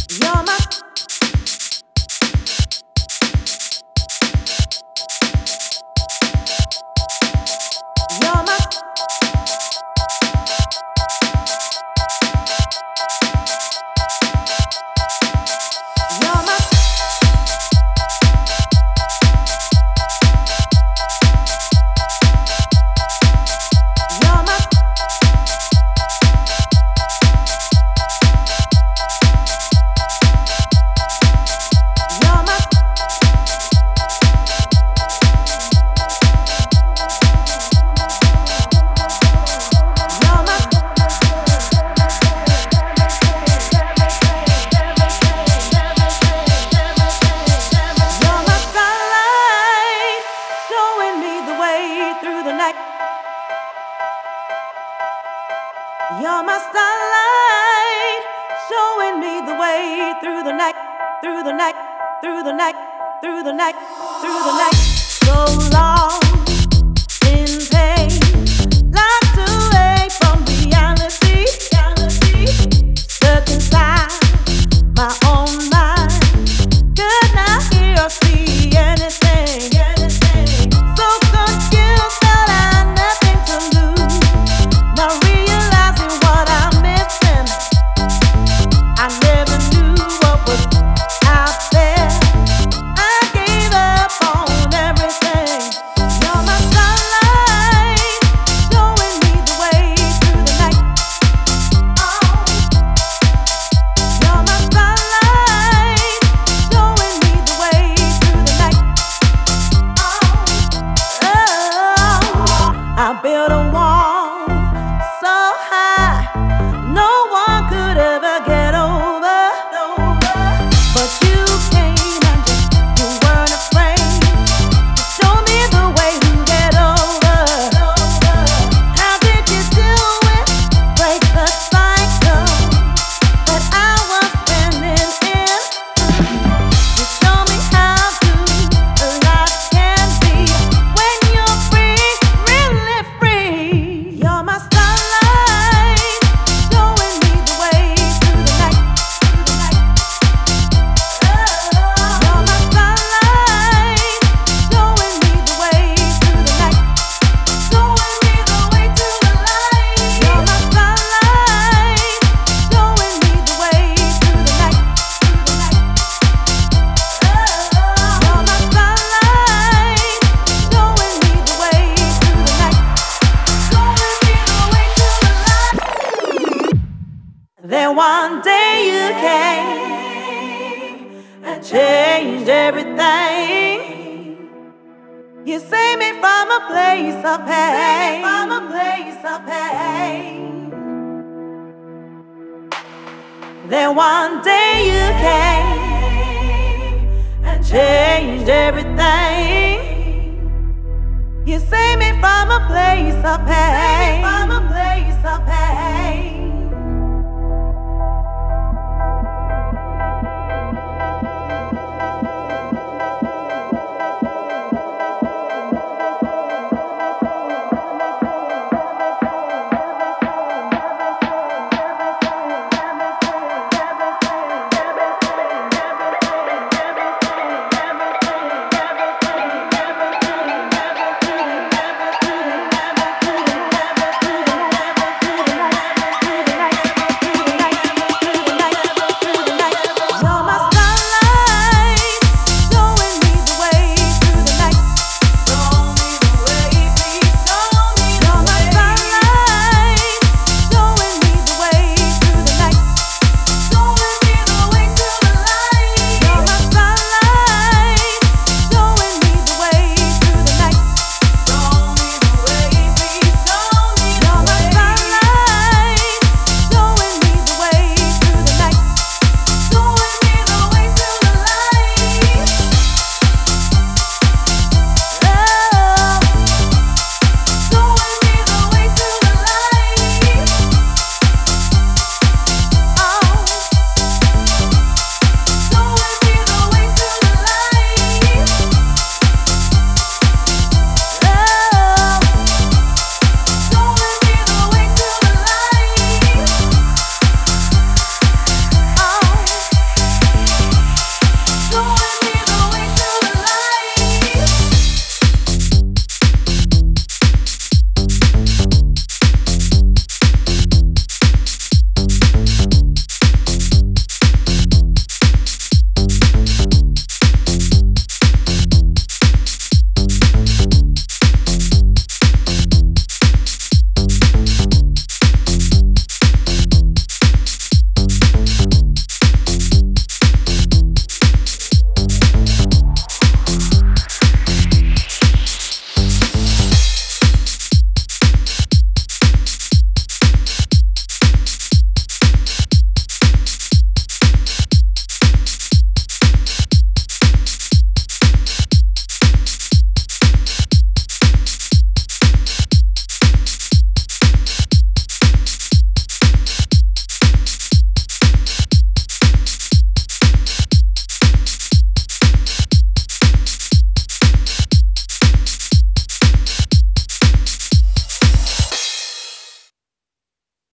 You're my you're my you're my you're my you're my you're my you're my starlight, showing me the way through the night. You're my starlight, showing me the way through the night, through the night, through the night, through the night, through the night. So long in pain, locked away from reality, stuck inside my own mind. Could not hear or see anything. So confused that I had nothing to lose. Not realizing what I'm missing. I never knew what was out there. I gave up on everything. You're my sunlight, showing me the way through the night. You're my sunlight, showing me the way through the night. I built a wall so high, no one could ever get over. But you came and you weren't afraid to show me the way to get over. How did you do it? Break the cycle that I was spinning in. You show me how good life can be when you're free, really free. You're my starlight, showing me the way through the night. You're my starlight, showing me the way through the night. Showing me the way to the light. You're my starlight, showing me the way through the night. You're my starlight, showing me the way through the night. Showing me the way to the light. Then one day you came and changed everything. You saved me from a place of pain. Then one day you came and changed everything. You saved me from a place of pain.